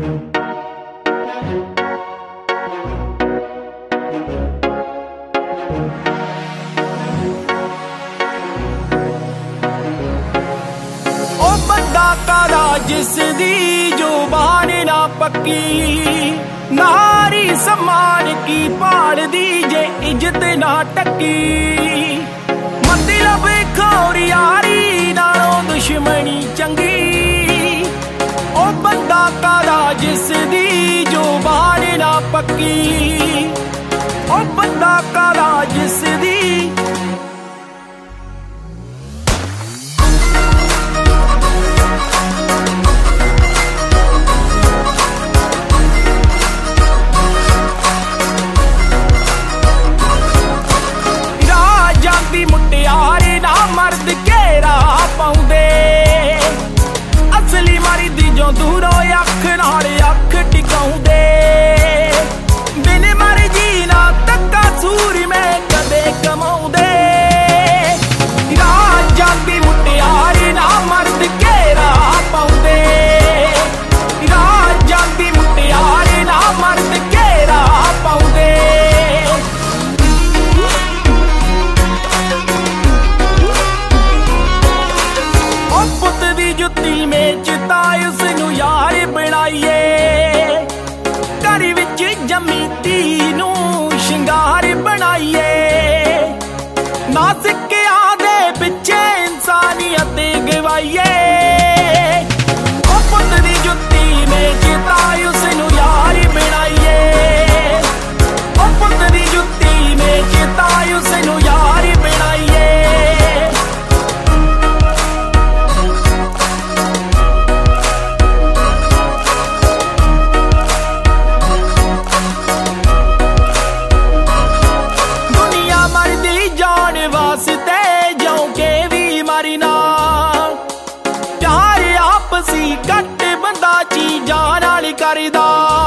जिसदी जुबान ना पक्की, नारी सम्मान की पाड़ दी जे इज्जत ना टक्की। मतलब खोर यारी नालों दुश्मनी चंगी, ओ बंदा कादा जिसदी जुबान ना पक्की, ओ बंदा कादा जिसदी मुटियारे ना मर्द घेरा पाउंदे, असली मरदी जो दूरों अख नाल अख टिकाउंदे। बिन मर्जी ना तक्का सूर में कदे कमाउंदे, राजां दी मुटियारे ना मर्द घेरा पाउंदे, राजां दी मुटियारे ना मर्द घेरा पाउंदे। जुत्ती में चिताए उसनू यार बनाइए, घर विच जमी धी नू शिंगार बनाइए। ना सिक्किया दे पिछे इंसानियत गवाइए, ओ पुत दी जुत्ती में चिताए उसनू यार बनाइए, ओ पुत दी जुत्ती में चिताए उसनू यार बनाइए। वास्ते जाऊं के भी मरना, प्यार आपसी घट बंदा चीजां नाल करदा।